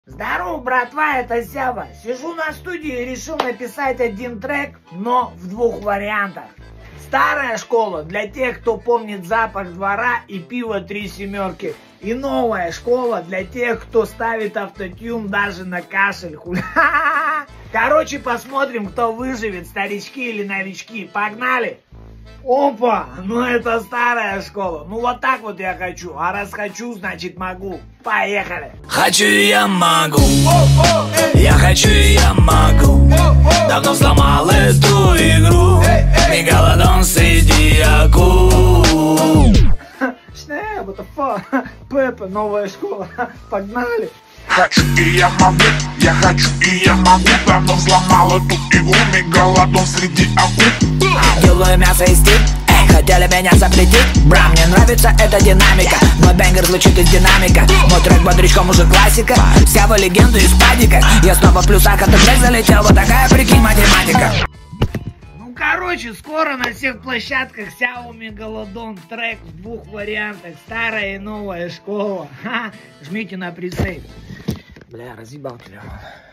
Здорово, братва, это Сява. Сижу на студии и решил написать один трек, но в двух вариантах. Старая школа для тех, кто помнит запах двора и пиво 3 семерки. И новая школа для тех, кто ставит автотюн даже на кашель. Короче, посмотрим, кто выживет, старички или новички. Погнали! Опа, ну это старая школа. Ну вот так вот я хочу. А раз хочу, значит могу. Поехали. Хочу и я могу. Я хочу и я могу. Давно взломал эту игру. Мегалодон среди акул. Шнэ, what the fuck? Пеппа, новая школа. Погнали. Хочу и я могу, я хочу и я могу. Давно взломал эту игру, мегалодон среди акул. Делаю мясо из стиль, хотели меня запретить. Бра, мне нравится эта динамика. Мой бэнгер звучит из динамика. Мой трек бодрячком уже классика. Сява легенду из падика. Я снова в плюсах, а ты трек залетел. Вот такая, прикинь, математика. Ну короче, скоро на всех площадках Сява Мегалодон. Трек в двух вариантах. Старая и новая школа. Жмите на пресейв. Бля, разъебал телефон.